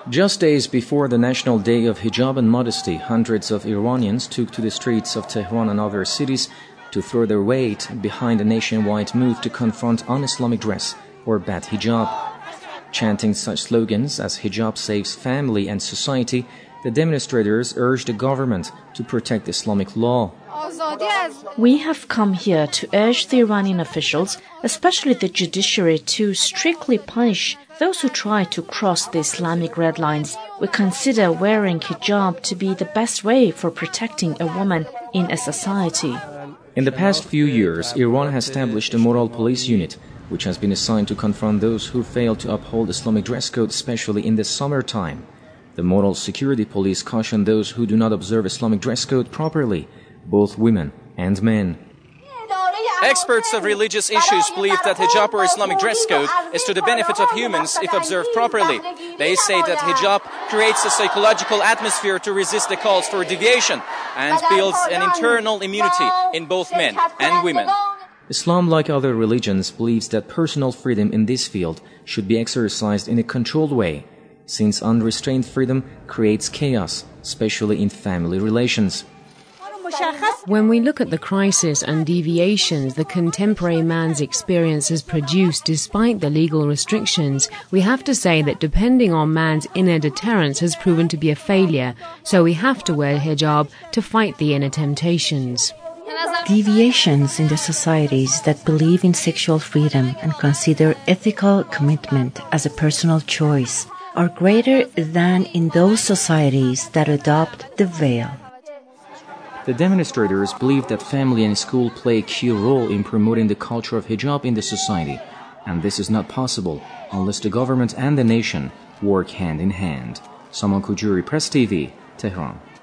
Just days before the National Day of Hijab and Modesty, hundreds of Iranians took to the streets of Tehran and other cities to throw their weight behind a nationwide move to confront un-Islamic dress or bad hijab. Chanting such slogans as hijab saves family and society, the demonstrators urged the government to protect Islamic law. We have come here to urge the Iranian officials, especially the judiciary, to strictly punish those who try to cross the Islamic red lines. We consider wearing hijab to be the best way for protecting a woman in a society. In the past few years, Iran has established a moral police unit, which has been assigned to confront those who fail to uphold Islamic dress code, especially in the summertime. The moral security police caution those who do not observe Islamic dress code properly, both women and men. Experts of religious issues believe that hijab or Islamic dress code is to the benefit of humans if observed properly. They say that hijab creates a psychological atmosphere to resist the calls for deviation and builds an internal immunity in both men and women. Islam, like other religions, believes that personal freedom in this field should be exercised in a controlled way, since unrestrained freedom creates chaos, especially in family relations. When we look at the crisis and deviations the contemporary man's experience has produced despite the legal restrictions, we have to say that depending on man's inner deterrence has proven to be a failure, so we have to wear hijab to fight the inner temptations. Deviations in the societies that believe in sexual freedom and consider ethical commitment as a personal choice are greater than in those societies that adopt the veil. The demonstrators believe that family and school play a key role in promoting the culture of hijab in the society, and this is not possible unless the government and the nation work hand in hand. Saman Kujuri, Press TV, Tehran.